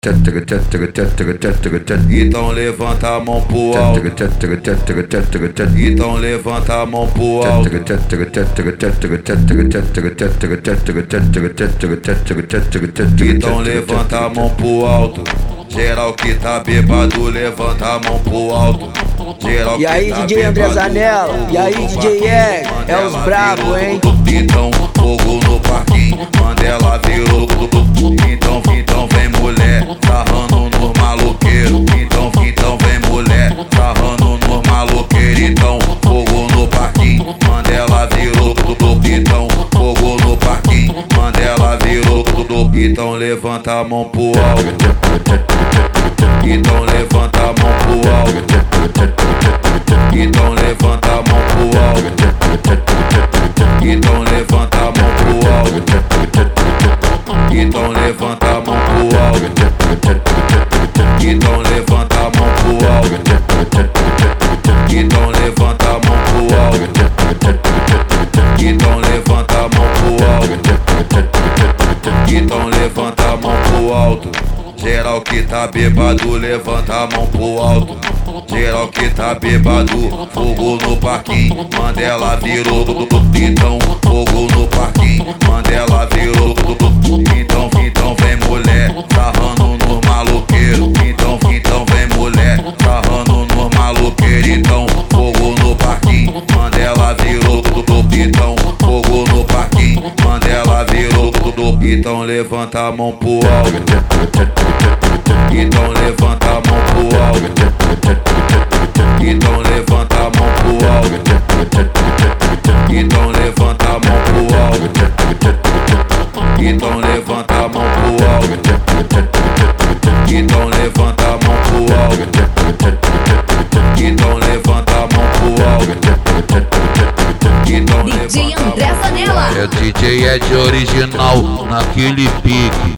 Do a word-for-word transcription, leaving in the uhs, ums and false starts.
Então levanta a mão pro alto. Então levanta a mão pro alto. Então levanta a mão pro alto. Geral que tá bêbado, levanta a mão pro alto. Geral e aí, tá D J André Zanella, e aí, D J Egg, é os brabo, hein? Então, fogo no parquinho, Mandela virou. Então, então vem mulher, sarrando no maloqueiro. Então, então vem mulher, sarrando no maloqueiro. Então, fogo no parquinho, Mandela virou. Então, fogo no parquinho, Mandela virou. Então levanta a mão pro alto. Então levanta a mão pro alto. Então levanta a mão pro alto. Então levanta a mão pro alto. Então levanta a mão pro alto. Então levanta a mão pro alto. Então levanta a mão pro alto. Então levanta a mão pro alto. Então levanta a mão pro alto. Geral que tá bêbado, levanta a mão pro alto. Geral que tá bêbado, fogo no parquinho, Mandela virou. Então, fogo no parquinho, Mandela virou. Então, então vem mulher, sarrando no maloqueiro. Então, então vem mulher, sarrando no maloqueiro. Então, fogo no parquinho, Mandela virou. Então, fogo no parquinho, Mandela virou. Então levanta a mão pro alto. Então levanta a mão pro alto. Então levanta a mão pro alto. Então levanta a mão pro alto. Então levanta a mão pro alto. Então levanta a mão pro alto. Então levanta a mão pro alto. Então D J André Zanella. É D J Ed original naquele pique.